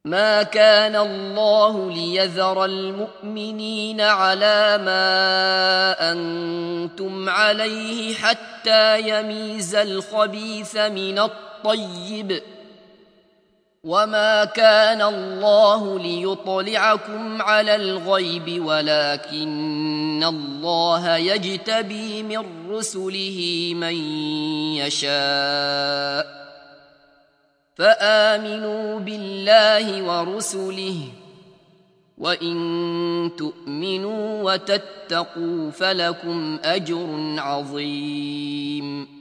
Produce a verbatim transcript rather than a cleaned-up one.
ما كان الله ليذر المؤمنين على ما أنتم عليه حتى يميز الخبيث من الطيب، وما كان الله ليطلعكم على الغيب ولكن الله يجتبي من رسله من يشاء، فآمنوا بالله ورسله، وإن تؤمنوا وتتقوا فلكم أجر عظيم.